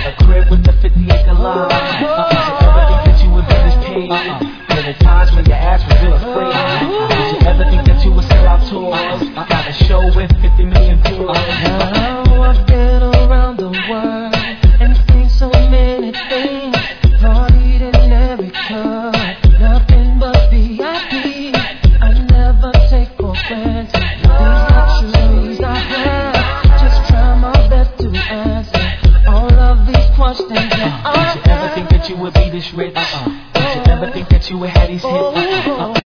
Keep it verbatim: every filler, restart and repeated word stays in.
a crib with the fifty acre lot. Did you ever think that you would be this paid? There were times when your ass was real afraid. Did you ever think that you would sell out tours? Got a show with fifty million viewers. Now I've been around the world and seen so many things. Partied in every club, nothing but V I P. I never take for granted these luxuries I have. Just try my best to answer all of these questions that I Did you ever think that you would be this rich? Did you ever think that you would have these hits?